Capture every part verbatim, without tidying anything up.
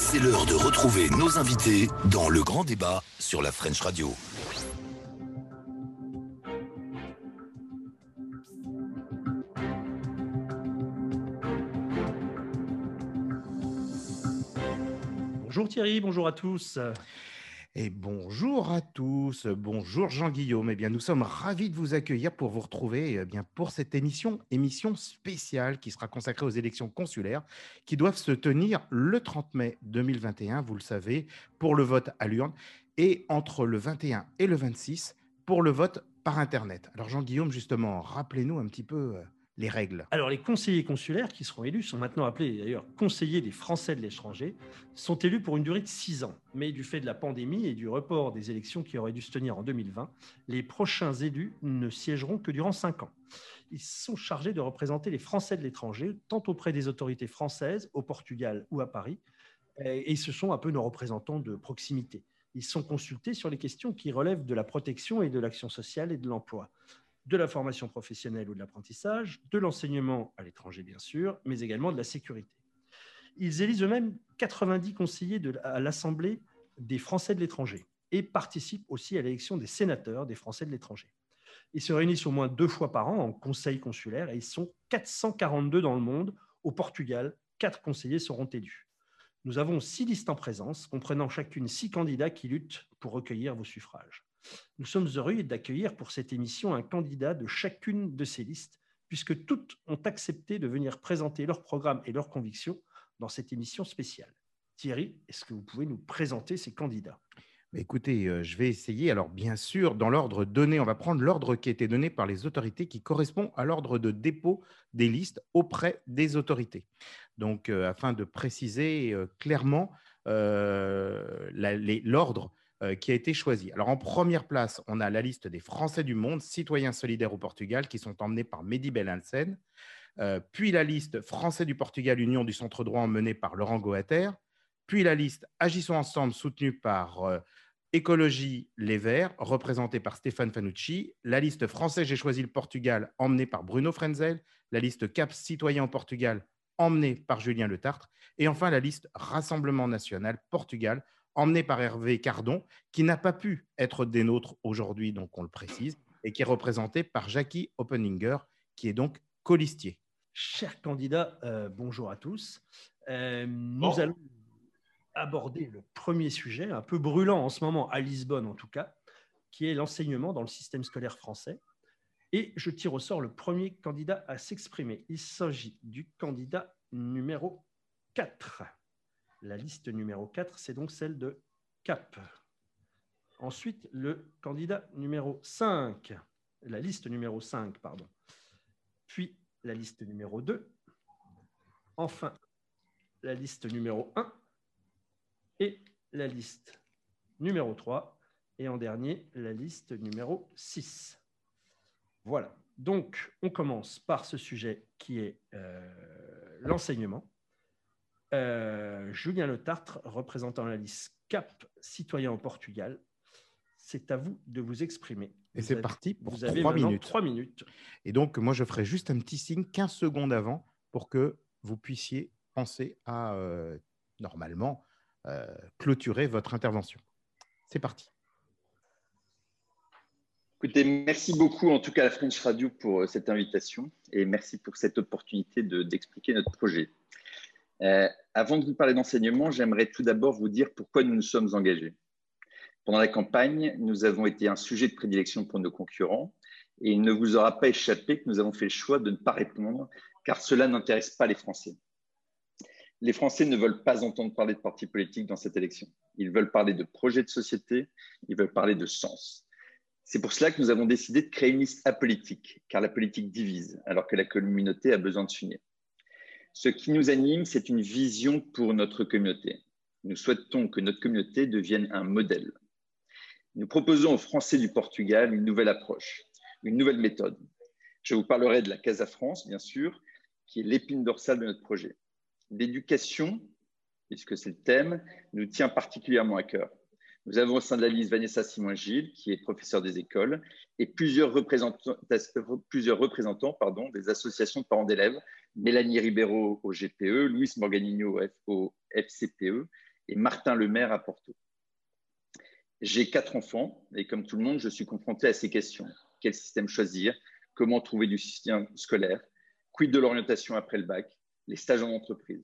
C'est l'heure de retrouver nos invités dans le grand débat sur la French Radio. Bonjour Thierry, bonjour à tous. Et bonjour à tous, bonjour Jean-Guillaume. Eh bien, nous sommes ravis de vous accueillir pour vous retrouver eh bien, pour cette émission, émission spéciale qui sera consacrée aux élections consulaires qui doivent se tenir le trente mai deux mille vingt et un, vous le savez, pour le vote à l'urne et entre le vingt et un et le vingt-six pour le vote par Internet. Alors Jean-Guillaume, justement, rappelez-nous un petit peu les règles. Alors, les conseillers consulaires qui seront élus sont maintenant appelés d'ailleurs conseillers des Français de l'étranger, sont élus pour une durée de six ans. Mais du fait de la pandémie et du report des élections qui auraient dû se tenir en deux mille vingt, les prochains élus ne siégeront que durant cinq ans. Ils sont chargés de représenter les Français de l'étranger, tant auprès des autorités françaises, au Portugal ou à Paris, et ce sont un peu nos représentants de proximité. Ils sont consultés sur les questions qui relèvent de la protection et de l'action sociale et de l'emploi, de la formation professionnelle ou de l'apprentissage, de l'enseignement à l'étranger bien sûr, mais également de la sécurité. Ils élisent eux-mêmes quatre-vingt-dix conseillers de, à l'Assemblée des Français de l'étranger et participent aussi à l'élection des sénateurs des Français de l'étranger. Ils se réunissent au moins deux fois par an en conseil consulaire et ils sont quatre cent quarante-deux dans le monde. Au Portugal, quatre conseillers seront élus. Nous avons six listes en présence, comprenant chacune six candidats qui luttent pour recueillir vos suffrages. Nous sommes heureux d'accueillir pour cette émission un candidat de chacune de ces listes, puisque toutes ont accepté de venir présenter leur programme et leurs convictions dans cette émission spéciale. Thierry, est-ce que vous pouvez nous présenter ces candidats ? Écoutez, euh, je vais essayer. Alors, bien sûr, dans l'ordre donné, on va prendre l'ordre qui a été donné par les autorités qui correspond à l'ordre de dépôt des listes auprès des autorités. Donc, euh, afin de préciser euh, clairement euh, la, les, l'ordre euh, qui a été choisi. Alors, en première place, on a la liste des Français du monde, citoyens solidaires au Portugal, qui sont emmenés par Mehdi Belhansen. Euh, puis la liste Français du Portugal, Union du centre droit, emmenée par Laurent Goater. Puis la liste Agissons ensemble, soutenue par euh, Écologie Les Verts, représentée par Stéphane Fanucci. La liste Français J'ai choisi le Portugal, emmenée par Bruno Frenzel. La liste Cap Citoyen au Portugal, emmenée par Julien Le Tartre. Et enfin, la liste Rassemblement National Portugal, emmenée par Hervé Cardon, qui n'a pas pu être des nôtres aujourd'hui, donc on le précise, et qui est représentée par Jackie Oppeninger, qui est donc colistier. Chers candidats, euh, bonjour à tous. Euh, nous bon. allons aborder le premier sujet, un peu brûlant en ce moment, à Lisbonne en tout cas, qui est l'enseignement dans le système scolaire français. Et je tire au sort le premier candidat à s'exprimer. Il s'agit du candidat numéro quatre. La liste numéro quatre, c'est donc celle de Cap. Ensuite, le candidat numéro cinq, la liste numéro cinq, pardon. Puis la liste numéro deux. Enfin, la liste numéro un. Et la liste numéro trois. Et en dernier, la liste numéro six. Voilà. Donc, on commence par ce sujet qui est euh, l'enseignement. Euh, Julien Le Tartre, représentant la liste Cap Citoyen au Portugal. C'est à vous de vous exprimer. Et c'est parti pour vous avez trois minutes. trois minutes. Et donc, moi, je ferai juste un petit signe quinze secondes avant pour que vous puissiez penser à, euh, normalement, euh, clôturer votre intervention. C'est parti. Écoutez, merci beaucoup en tout cas à la French Radio pour cette invitation et merci pour cette opportunité de, d'expliquer notre projet. Euh, avant de vous parler d'enseignement, j'aimerais tout d'abord vous dire pourquoi nous nous sommes engagés. Pendant la campagne, nous avons été un sujet de prédilection pour nos concurrents et il ne vous aura pas échappé que nous avons fait le choix de ne pas répondre car cela n'intéresse pas les Français. Les Français ne veulent pas entendre parler de partis politiques dans cette élection. Ils veulent parler de projets de société, ils veulent parler de sens. C'est pour cela que nous avons décidé de créer une liste apolitique, car la politique divise, alors que la communauté a besoin de s'unir. Ce qui nous anime, c'est une vision pour notre communauté. Nous souhaitons que notre communauté devienne un modèle. Nous proposons aux Français du Portugal une nouvelle approche, une nouvelle méthode. Je vous parlerai de la Casa France, bien sûr, qui est l'épine dorsale de notre projet. L'éducation, puisque c'est le thème, nous tient particulièrement à cœur. Nous avons au sein de la liste Vanessa Simon-Gilles, qui est professeure des écoles, et plusieurs représentants, plusieurs représentants pardon, des associations de parents d'élèves, Mélanie Ribeiro au G P E, Luis Morganino au F C P E et Martin Lemaire à Porto. J'ai quatre enfants et comme tout le monde, je suis confronté à ces questions. Quel système choisir? Comment trouver du soutien scolaire? Quid de l'orientation après le bac? Les stages en entreprise.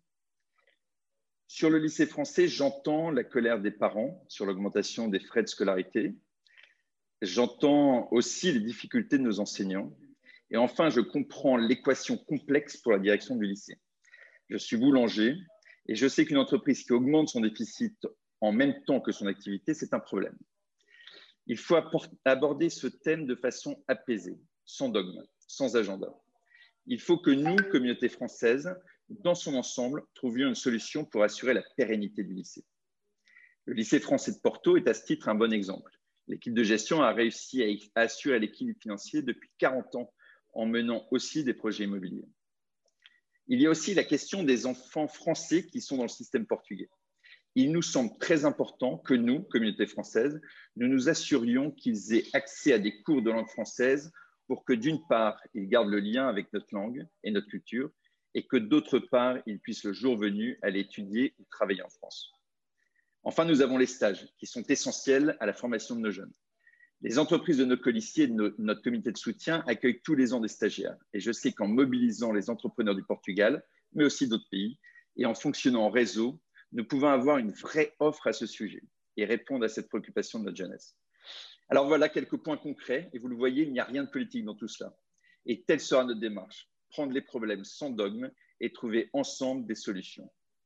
Sur le lycée français, j'entends la colère des parents sur l'augmentation des frais de scolarité. J'entends aussi les difficultés de nos enseignants. Et enfin, je comprends l'équation complexe pour la direction du lycée. Je suis boulanger et je sais qu'une entreprise qui augmente son déficit en même temps que son activité, c'est un problème. Il faut aborder ce thème de façon apaisée, sans dogme, sans agenda. Il faut que nous, communauté française, dans son ensemble, trouvions une solution pour assurer la pérennité du lycée. Le lycée français de Porto est à ce titre un bon exemple. L'équipe de gestion a réussi à assurer l'équilibre financier depuis quarante ans en menant aussi des projets immobiliers. Il y a aussi la question des enfants français qui sont dans le système portugais. Il nous semble très important que nous, communauté française, nous nous assurions qu'ils aient accès à des cours de langue française pour que d'une part, ils gardent le lien avec notre langue et notre culture et que d'autre part, ils puissent le jour venu aller étudier ou travailler en France. Enfin, nous avons les stages qui sont essentiels à la formation de nos jeunes. Les entreprises de nos colissiers et de nos, notre comité de soutien accueillent tous les ans des stagiaires. Et je sais qu'en mobilisant les entrepreneurs du Portugal, mais aussi d'autres pays, et en fonctionnant en réseau, nous pouvons avoir une vraie offre à ce sujet et répondre à cette préoccupation de notre jeunesse. Alors voilà quelques points concrets. Et vous le voyez, il n'y a rien de politique dans tout cela. Et telle sera notre démarche. Prendre les problèmes sans dogme et trouver ensemble des solutions.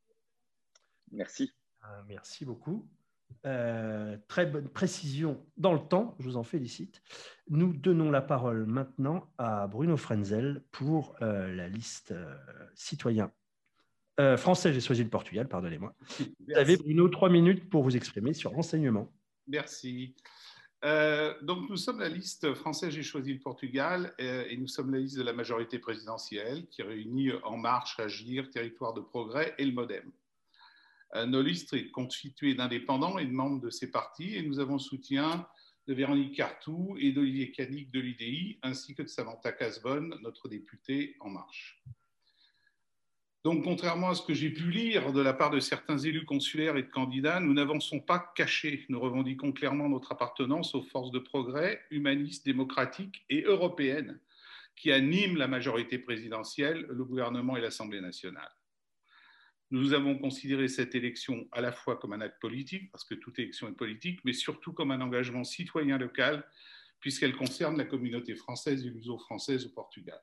Merci. Merci beaucoup. Euh, très bonne précision dans le temps, je vous en félicite. Nous donnons la parole maintenant à Bruno Frenzel pour euh, la liste euh, citoyen euh, français. J'ai choisi le Portugal, pardonnez-moi. Vous avez, Bruno, trois minutes pour vous exprimer sur l'enseignement. Merci. Euh, donc, nous sommes la liste français, j'ai choisi le Portugal euh, et nous sommes la liste de la majorité présidentielle qui réunit En Marche, Agir, Territoire de Progrès et le MoDem. Nos listes sont constituées d'indépendants et de membres de ces partis et nous avons le soutien de Véronique Cartou et d'Olivier Cadic de l'U D I ainsi que de Samantha Cazbonne, notre députée En Marche. Donc, contrairement à ce que j'ai pu lire de la part de certains élus consulaires et de candidats, nous n'avançons pas cachés. Nous revendiquons clairement notre appartenance aux forces de progrès humanistes, démocratiques et européennes qui animent la majorité présidentielle, le gouvernement et l'Assemblée nationale. Nous avons considéré cette élection à la fois comme un acte politique, parce que toute élection est politique, mais surtout comme un engagement citoyen local, puisqu'elle concerne la communauté française et luso-française au Portugal.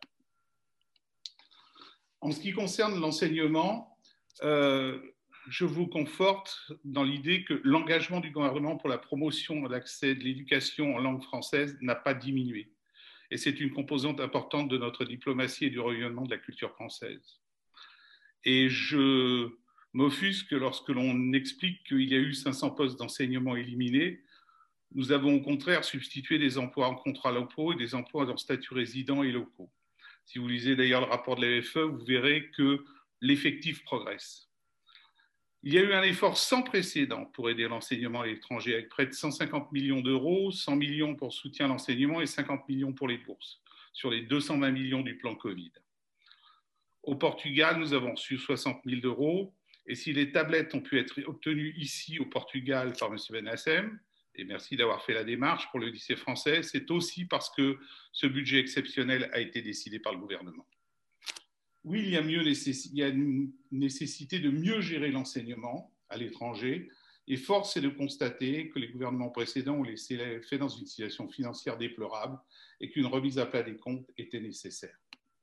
En ce qui concerne l'enseignement, euh, je vous conforte dans l'idée que l'engagement du gouvernement pour la promotion de l'accès de l'éducation en langue française n'a pas diminué. Et c'est une composante importante de notre diplomatie et du rayonnement de la culture française. Et je m'offusque lorsque l'on explique qu'il y a eu cinq cents postes d'enseignement éliminés. Nous avons au contraire substitué des emplois en contrat locaux et des emplois en statut résident et locaux. Si vous lisez d'ailleurs le rapport de l'A F E, vous verrez que l'effectif progresse. Il y a eu un effort sans précédent pour aider l'enseignement à l'étranger avec près de cent cinquante millions d'euros, cent millions pour soutien à l'enseignement et cinquante millions pour les bourses, sur les deux cent vingt millions du plan Covid. Au Portugal, nous avons reçu soixante mille euros et si les tablettes ont pu être obtenues ici au Portugal par M. Benassem, et merci d'avoir fait la démarche pour le lycée français, c'est aussi parce que ce budget exceptionnel a été décidé par le gouvernement. Oui, il y a, mieux nécess... il y a une nécessité de mieux gérer l'enseignement à l'étranger et force est de constater que les gouvernements précédents ont laissé l'A F E dans une situation financière déplorable et qu'une remise à plat des comptes était nécessaire.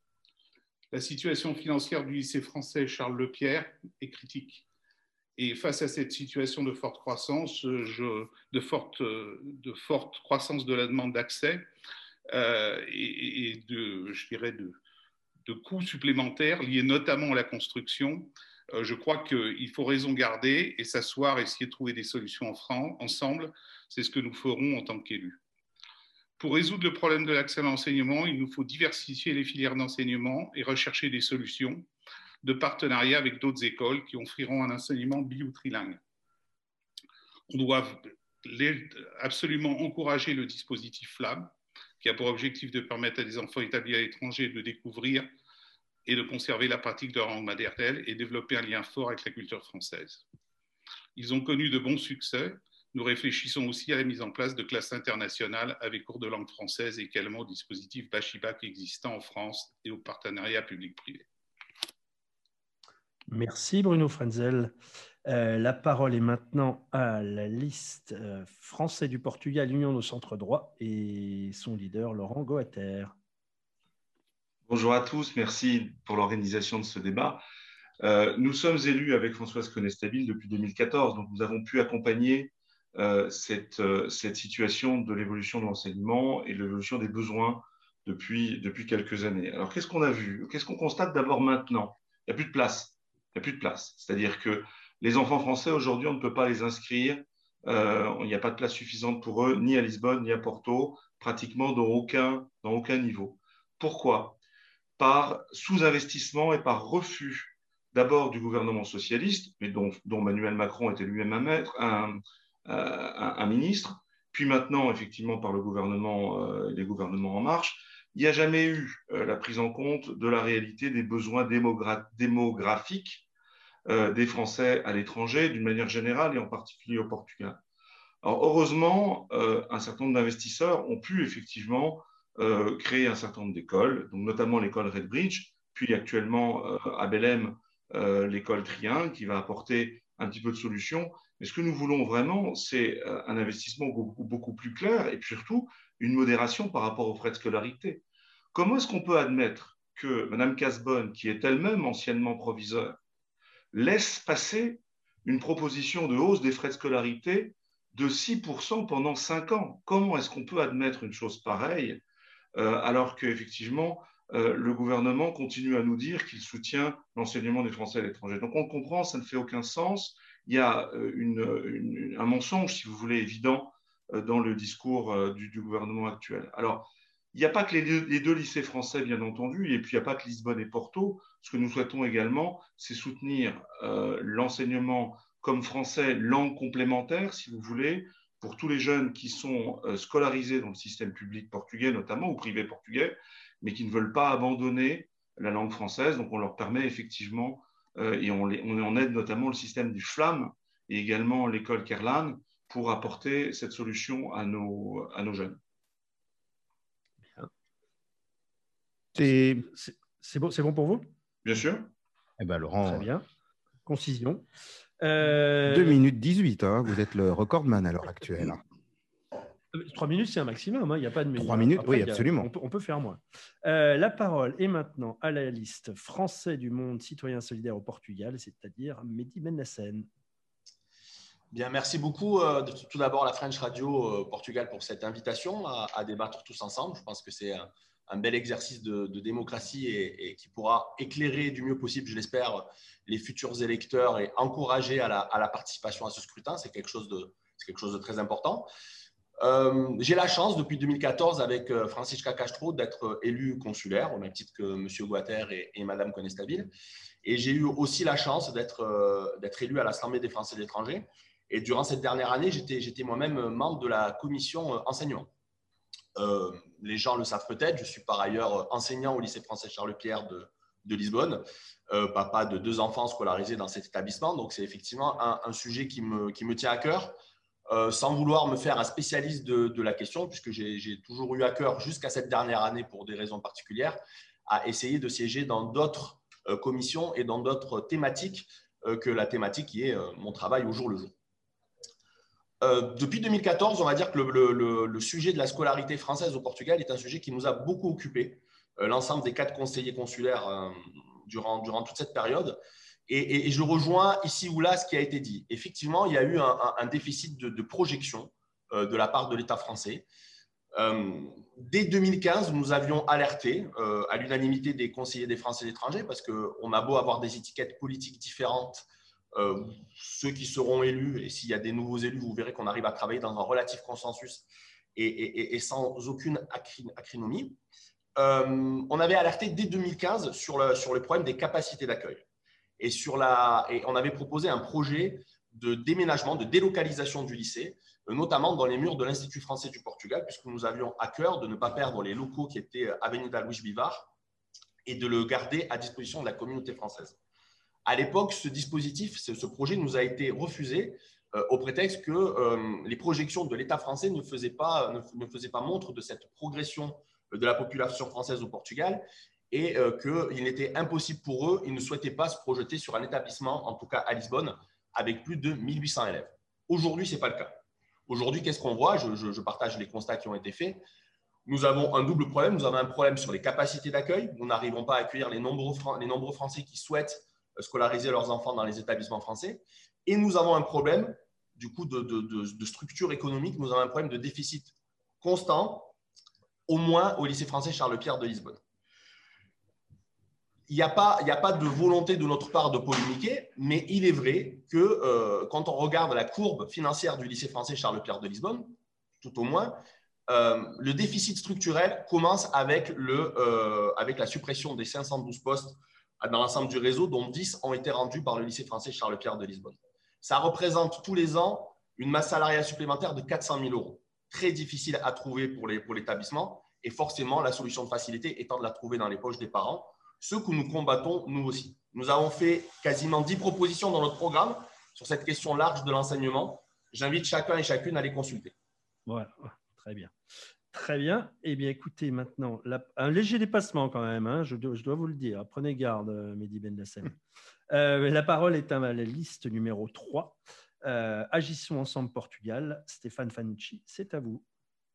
La situation financière du lycée français Charles Lepierre est critique. Et face à cette situation de forte croissance, je, de, forte, de forte croissance de la demande d'accès euh, et, et de, je dirais de, de coûts supplémentaires liés notamment à la construction, euh, je crois qu'il faut raison garder et s'asseoir et essayer de trouver des solutions en franc, ensemble. C'est ce que nous ferons en tant qu'élus. Pour résoudre le problème de l'accès à l'enseignement, il nous faut diversifier les filières d'enseignement et rechercher des solutions de partenariat avec d'autres écoles qui offriront un enseignement bi- ou trilingue. On doit absolument encourager le dispositif F L A B, qui a pour objectif de permettre à des enfants établis à l'étranger de découvrir et de conserver la pratique de leur langue maternelle et développer un lien fort avec la culture française. Ils ont connu de bons succès. Nous réfléchissons aussi à la mise en place de classes internationales avec cours de langue française et également au dispositif Bachibac existant en France et au partenariat public-privé. Merci Bruno Frenzel. Euh, la parole est maintenant à la liste euh, français du Portugal, Union au centre droit et son leader Laurent Goater. Bonjour à tous, merci pour l'organisation de ce débat. Euh, nous sommes élus avec Françoise Conestabil depuis deux mille quatorze, donc nous avons pu accompagner euh, cette, euh, cette situation de l'évolution de l'enseignement et de l'évolution des besoins depuis, depuis quelques années. Alors, qu'est-ce qu'on a vu? Qu'est-ce qu'on constate d'abord maintenant? Il n'y a plus de place. Il n'y a plus de place. C'est-à-dire que les enfants français, aujourd'hui, on ne peut pas les inscrire. Euh, il n'y a pas de place suffisante pour eux, ni à Lisbonne, ni à Porto, pratiquement dans aucun, dans aucun niveau. Pourquoi? Par sous-investissement et par refus d'abord du gouvernement socialiste, mais dont, dont Emmanuel Macron était lui-même un maître, un, un, un ministre, puis maintenant, effectivement, par le gouvernement, euh, les gouvernements En Marche. Il n'y a jamais eu euh, la prise en compte de la réalité des besoins démogra démographiques euh, des Français à l'étranger, d'une manière générale et en particulier au Portugal. Alors, heureusement, euh, un certain nombre d'investisseurs ont pu effectivement euh, créer un certain nombre d'écoles, donc notamment l'école Redbridge, puis actuellement euh, à Belém, euh, l'école Triangle, qui va apporter un petit peu de solutions. Mais ce que nous voulons vraiment, c'est euh, un investissement beaucoup, beaucoup plus clair et puis surtout une modération par rapport aux frais de scolarité. Comment est-ce qu'on peut admettre que Mme Casbonne, qui est elle-même anciennement proviseure, laisse passer une proposition de hausse des frais de scolarité de six pour cent pendant cinq ans? Comment est-ce qu'on peut admettre une chose pareille euh, alors qu'effectivement, euh, le gouvernement continue à nous dire qu'il soutient l'enseignement des Français à l'étranger? Donc on le comprend, ça ne fait aucun sens. Il y a une, une, un mensonge, si vous voulez, évident euh, dans le discours euh, du, du gouvernement actuel. Alors, il n'y a pas que les deux, les deux lycées français, bien entendu, et puis il n'y a pas que Lisbonne et Porto. Ce que nous souhaitons également, c'est soutenir euh, l'enseignement comme français, langue complémentaire, si vous voulez, pour tous les jeunes qui sont euh, scolarisés dans le système public portugais, notamment, ou privé portugais, mais qui ne veulent pas abandonner la langue française. Donc, on leur permet effectivement, euh, et on, les, on en aide notamment le système du FLAM et également l'école Kerlan pour apporter cette solution à nos, à nos jeunes. C'est bon, bon pour vous? Bien sûr. Eh ben, Laurent, très bien. Concision. Euh... deux minutes dix-huit, hein, vous êtes le recordman à l'heure actuelle. trois minutes, c'est un maximum, hein, il n'y a pas de minutes. trois minutes, après, oui, absolument. A, on, peut, on peut faire moins. Euh, la parole est maintenant à la liste Français du monde citoyen solidaire au Portugal, c'est-à-dire Mehdi Bennassène. Bien, merci beaucoup euh, de, tout d'abord la French Radio euh, Portugal pour cette invitation à, à débattre tous ensemble. Je pense que c'est un, un bel exercice de, de démocratie et, et qui pourra éclairer du mieux possible, je l'espère, les futurs électeurs et encourager à la, à la participation à ce scrutin. C'est quelque chose de, c'est quelque chose de très important. Euh, j'ai la chance depuis deux mille quatorze avec euh, Francisca Castro d'être élu consulaire au même titre que M. Goater et, et Mme Conestabil. Et j'ai eu aussi la chance d'être euh, d'être élu à l'Assemblée des Français de l'étranger. Et durant cette dernière année, j'étais j'étais moi-même membre de la commission euh, enseignement. Euh, les gens le savent peut-être, je suis par ailleurs enseignant au lycée français Charles-Pierre de, de Lisbonne, euh, papa de deux enfants scolarisés dans cet établissement. Donc, c'est effectivement un, un sujet qui me, qui me tient à cœur. Euh, sans vouloir me faire un spécialiste de, de la question, puisque j'ai toujours eu à cœur jusqu'à cette dernière année, pour des raisons particulières, à essayer de siéger dans d'autres euh, commissions et dans d'autres thématiques euh, que la thématique qui est euh, mon travail au jour le jour. Euh, depuis deux mille quatorze, on va dire que le, le, le, le sujet de la scolarité française au Portugal est un sujet qui nous a beaucoup occupé, euh, l'ensemble des quatre conseillers consulaires euh, durant, durant toute cette période. Et, et, et je rejoins ici ou là ce qui a été dit. Effectivement, il y a eu un, un, un déficit de, de projection euh, de la part de l'État français. Euh, dès deux mille quinze, nous avions alerté euh, à l'unanimité des conseillers des Français de l'étranger, parce qu'on a beau avoir des étiquettes politiques différentes, euh, ceux qui seront élus, et s'il y a des nouveaux élus, vous verrez qu'on arrive à travailler dans un relatif consensus et, et, et sans aucune acrinomie. Euh, on avait alerté dès deux mille quinze sur le, sur le problème des capacités d'accueil. Et, sur la, et on avait proposé un projet de déménagement, de délocalisation du lycée, notamment dans les murs de l'Institut français du Portugal, puisque nous avions à cœur de ne pas perdre les locaux qui étaient Avenida Luís Bivar et de le garder à disposition de la communauté française. À l'époque, ce dispositif, ce, ce projet nous a été refusé euh, au prétexte que euh, les projections de l'État français ne faisaient pas, ne, ne faisaient pas montre de cette progression de la population française au Portugal et euh, qu'il était impossible pour eux, ils ne souhaitaient pas se projeter sur un établissement, en tout cas à Lisbonne, avec plus de mille huit cents élèves. Aujourd'hui, ce n'est pas le cas. Aujourd'hui, qu'est-ce qu'on voit? je, je, je partage les constats qui ont été faits. Nous avons un double problème. Nous avons un problème sur les capacités d'accueil. Nous n'arrivons pas à accueillir les nombreux, les nombreux Français qui souhaitent scolariser leurs enfants dans les établissements français. Et nous avons un problème du coup de, de, de, de structure économique. Nous avons un problème de déficit constant, au moins au lycée français Charles-Pierre de Lisbonne. Il n'y a pas, il n'y a pas de volonté de notre part de polémiquer, mais il est vrai que euh, quand on regarde la courbe financière du lycée français Charles-Pierre de Lisbonne, tout au moins, euh, le déficit structurel commence avec, le, euh, avec la suppression des cinq cent douze postes dans l'ensemble du réseau, dont dix ont été rendus par le lycée français Charles-Pierre de Lisbonne. Ça représente tous les ans une masse salariale supplémentaire de quatre cent mille euros. Très difficile à trouver pour l'établissement et forcément, la solution de facilité étant de la trouver dans les poches des parents, ce que nous combattons nous aussi. Nous avons fait quasiment dix propositions dans notre programme sur cette question large de l'enseignement. J'invite chacun et chacune à les consulter. Voilà, très bien. Très bien. Eh bien, écoutez, maintenant, la, un léger dépassement quand même, hein, je, dois, je dois vous le dire. Prenez garde, Mehdi Bendassem. Euh, la parole est à la liste numéro trois. Euh, Agissons ensemble Portugal. Stéphane Fanucci, c'est à vous.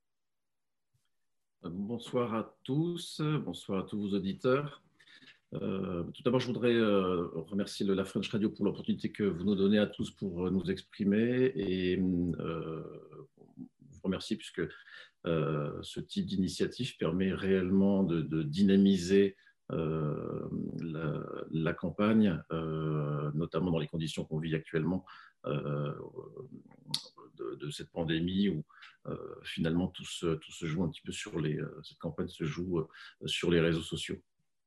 Bonsoir à tous. Bonsoir à tous vos auditeurs. Euh, tout d'abord, je voudrais euh, remercier le, la French Radio pour l'opportunité que vous nous donnez à tous pour nous exprimer et euh, vous remercier puisque euh, ce type d'initiative permet réellement de, de dynamiser euh, la, la campagne, euh, notamment dans les conditions qu'on vit actuellement euh, de, de cette pandémie où euh, finalement tout se, tout se joue un petit peu sur les, cette campagne se joue euh, sur les réseaux sociaux.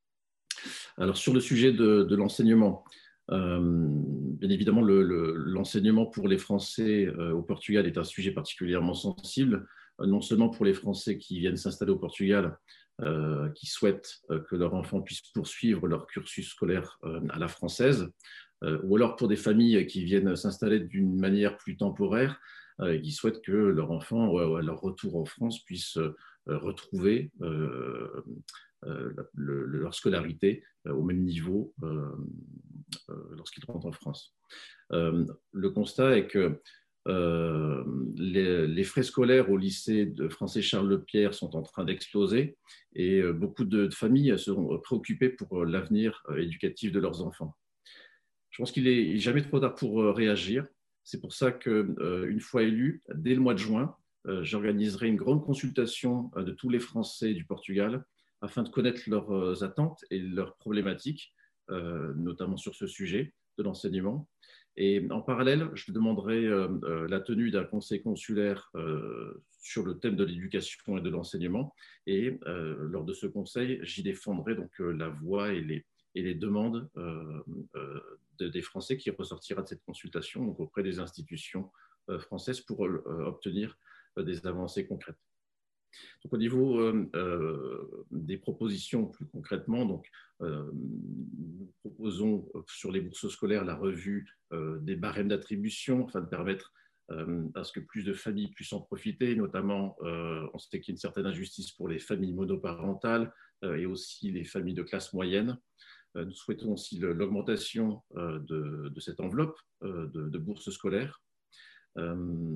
Alors, sur le sujet de, de l'enseignement, euh, bien évidemment, le, le, l'enseignement pour les Français euh, au Portugal est un sujet particulièrement sensible, euh, non seulement pour les Français qui viennent s'installer au Portugal, euh, qui souhaitent euh, que leurs enfants puissent poursuivre leur cursus scolaire euh, à la française, euh, ou alors pour des familles qui viennent s'installer d'une manière plus temporaire, euh, et qui souhaitent que leurs enfants, à leur retour en France, puissent euh, retrouver euh, Euh, le, le, leur scolarité euh, au même niveau euh, euh, lorsqu'ils rentrent en France. Euh, le constat est que euh, les, les frais scolaires au lycée de français Charles-Pierre sont en train d'exploser et euh, beaucoup de, de familles seront préoccupées pour l'avenir euh, éducatif de leurs enfants. Je pense qu'il n'est jamais trop tard pour euh, réagir. C'est pour ça qu'une euh, fois élu, dès le mois de juin, euh, j'organiserai une grande consultation euh, de tous les Français du Portugal afin de connaître leurs attentes et leurs problématiques, euh, notamment sur ce sujet de l'enseignement. Et en parallèle, je demanderai euh, la tenue d'un conseil consulaire euh, sur le thème de l'éducation et de l'enseignement. Et euh, lors de ce conseil, j'y défendrai donc euh, la voix et les, et les demandes euh, euh, de, des Français qui ressortira de cette consultation donc auprès des institutions euh, françaises pour euh, obtenir euh, des avancées concrètes. Donc, au niveau euh, euh, des propositions plus concrètement, donc, euh, nous proposons sur les bourses scolaires la revue euh, des barèmes d'attribution afin de permettre euh, à ce que plus de familles puissent en profiter, notamment euh, on sait qu'il y a une certaine injustice pour les familles monoparentales euh, et aussi les familles de classe moyenne. Euh, nous souhaitons aussi le, l'augmentation euh, de, de cette enveloppe euh, de, de bourses scolaires. Euh,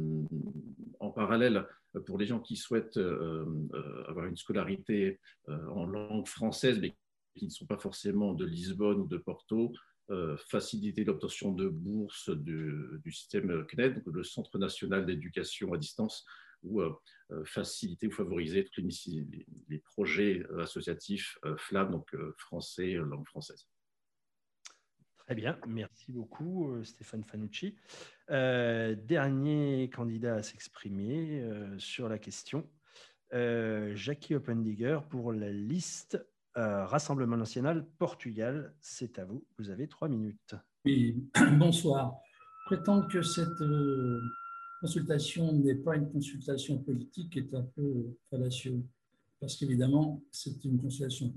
en parallèle, pour les gens qui souhaitent euh, euh, avoir une scolarité euh, en langue française, mais qui ne sont pas forcément de Lisbonne ou de Porto, euh, faciliter l'obtention de bourses du, du système C N E D, donc le Centre national d'éducation à distance, ou euh, faciliter ou favoriser tous les, les, les projets associatifs euh, F L A M, donc euh, français, langue française. Très bien, merci beaucoup Stéphane Fanucci. Euh, dernier candidat à s'exprimer euh, sur la question, euh, Jackie Oppendigger pour la liste euh, Rassemblement National Portugal. C'est à vous, vous avez trois minutes. Oui, bonsoir. Je prétends que cette euh, consultation n'est pas une consultation politique est un peu fallacieux, parce qu'évidemment, c'est une consultation politique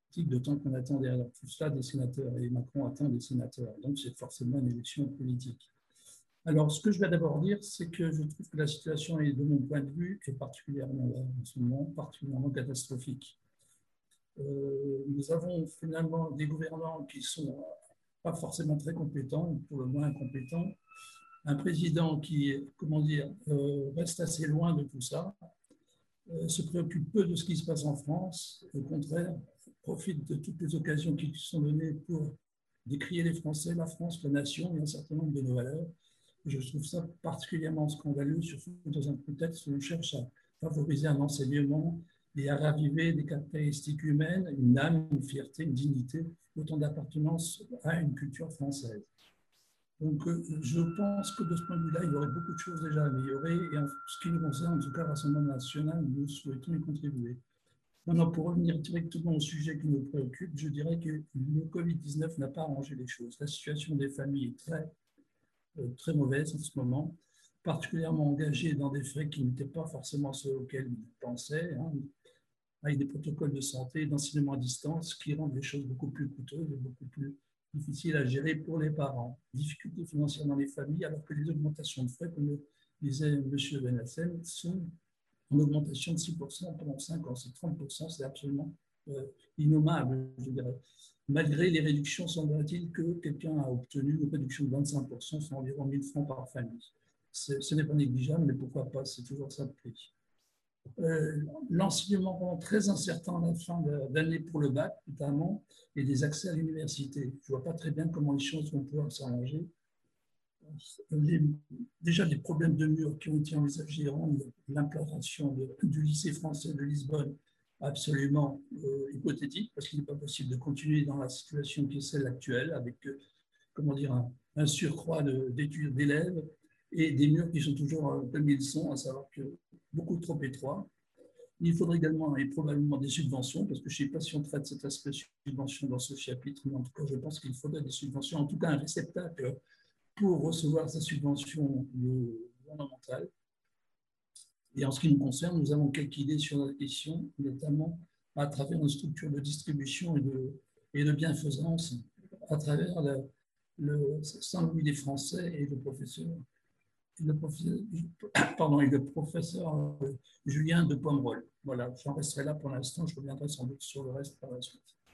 d'autant qu'on attend derrière tout cela des sénateurs, et Macron attend des sénateurs. Donc, c'est forcément une élection politique. Alors, ce que je vais d'abord dire, c'est que je trouve que la situation est, de mon point de vue, et particulièrement là, en ce moment, particulièrement catastrophique. Euh, nous avons finalement des gouvernants qui ne sont pas forcément très compétents, pour le moins incompétents, un président qui, comment dire, euh, reste assez loin de tout ça, euh, se préoccupe peu de ce qui se passe en France, au contraire, profite de toutes les occasions qui lui sont données pour décrier les Français, la France, la nation et un certain nombre de nos valeurs. Je trouve ça particulièrement scandaleux, surtout dans un contexte où on cherche à favoriser un enseignement et à raviver des caractéristiques humaines, une âme, une fierté, une dignité, autant d'appartenance à une culture française. Donc, je pense que de ce point de vue-là, il y aurait beaucoup de choses déjà à améliorer. Et en ce qui nous concerne, en tout cas, le Rassemblement national, nous souhaitons y contribuer. Maintenant, pour revenir directement au sujet qui nous préoccupe, je dirais que le Covid dix-neuf n'a pas arrangé les choses. La situation des familles est très très mauvaise en ce moment, particulièrement engagée dans des faits qui n'étaient pas forcément ceux auxquels ils pensaient, hein, avec des protocoles de santé, d'enseignement à distance qui rendent les choses beaucoup plus coûteuses et beaucoup plus difficiles à gérer pour les parents. Difficultés financières dans les familles, alors que les augmentations de frais, comme le disait M. Benassem, sont en augmentation de six pour cent pendant cinq ans. C'est trente pour cent, c'est absolument euh, innommable, je dirais. Malgré les réductions, semble-t-il que quelqu'un a obtenu une réduction de vingt-cinq pour cent, c'est environ mille francs par famille. Ce n'est pas négligeable, mais pourquoi pas, c'est toujours ça le prix. Euh, L'enseignement rend très incertain à la fin d'année pour le bac, notamment, et des accès à l'université. Je ne vois pas très bien comment les choses vont pouvoir s'arranger. Déjà, des problèmes de murs qui ont été envisagés rendent l'implantation du lycée français de Lisbonne absolument euh, hypothétique, parce qu'il n'est pas possible de continuer dans la situation qui est celle actuelle, avec euh, comment dire, un, un surcroît d'études d'élèves et des murs qui sont toujours euh, comme ils sont, à savoir que beaucoup trop étroits. Il faudrait également et probablement des subventions, parce que je ne sais pas si on traite cet aspect subvention dans ce chapitre, mais en tout cas, je pense qu'il faudrait des subventions, en tout cas un réceptacle pour recevoir ces subventions gouvernementales. Et en ce qui nous concerne, nous avons quelques idées sur la question, notamment à travers une structure de distribution et de, et de bienfaisance, à travers le, le Saint-Louis des Français et le professeur, et le professeur, pardon, et le professeur Julien de Pomerol. Voilà, j'en resterai là pour l'instant, je reviendrai sans doute sur le reste par la suite.